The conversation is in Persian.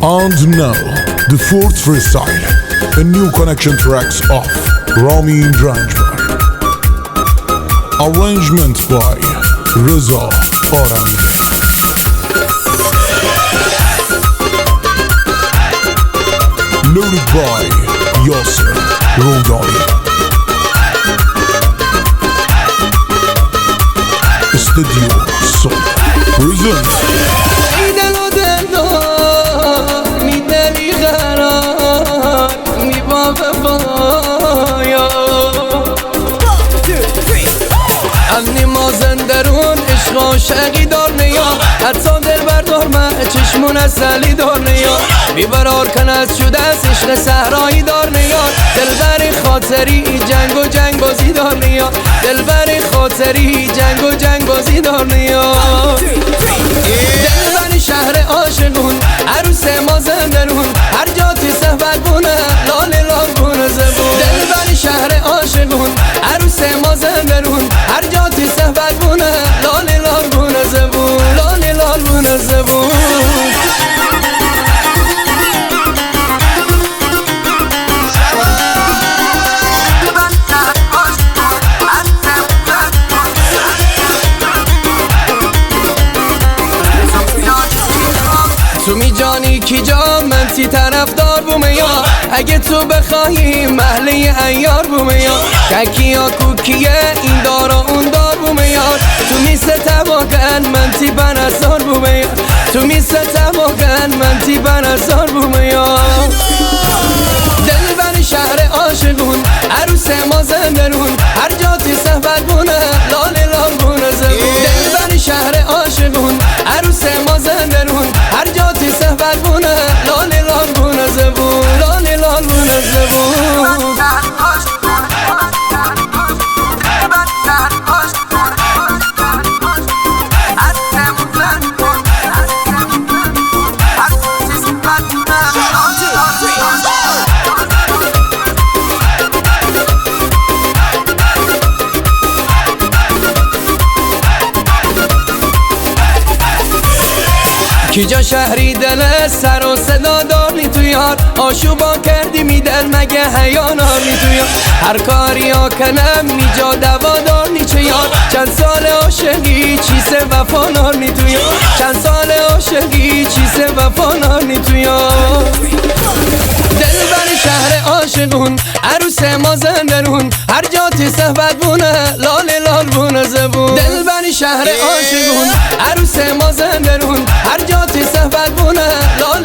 And now, the fourth freestyle, a new connection tracks of Ramin Ranjbar. Arrangement by Reza Arami. Loaded by Yasser Rodani. Studio Soul presents امنی مازن درون عشق عاشقی دار نیا حتی دل بردار من چشمون اصلی دار نیا بیبرار کن از شده از عشق صحرایی دار نیا دلبر خاطری جنگ بازی دار نیا دلبر خاطری جنگ بازی دار نیا دلبر شهر عاشقون عروس مازن درون هر جا تی صحبت بونه لال لال بونه زبون دلبر شهر عاشقون عروس مازن درون هر جا تی صحبت بونه لال لال بونه زبون لال لال بونه زبون تو می جانی کی جا من تی طرفدار بومه یا اگه تو بخواهی محله ایار بومه یا ککیا کوکیه این دارا اون دار بومه یا تو می ستواکن من تی بنسار بومه یا تو می ستواکن من تی بنسار بومه یا دلبر شهر عاشقون عروس مازن درون هر جا تی صحبت بونه لال لال بونه زبون دلبر شهر عاشقون عروس مازن درون هر جا تی صحبت بونه لال لال بونه زبون لال لال بونه زبون کی جا شهری دل سر و صدا داری تو یار آشوبا کردی میدل مگه حیانار نی تو یار هر کاری ها کنم نیجا دوا دار نی چه یار چند سال عاشقی چیسه وفا نار نی تو یار چند سال عاشقی چیسه وفا نار نی تو یار دلبر شهر عاشقون عروس مازن درون هر جا تی صحبت بونه لال لال بونه زبون دلبر شهر عاشقون عروس مازن درون هر جا تی صحبت بونه لال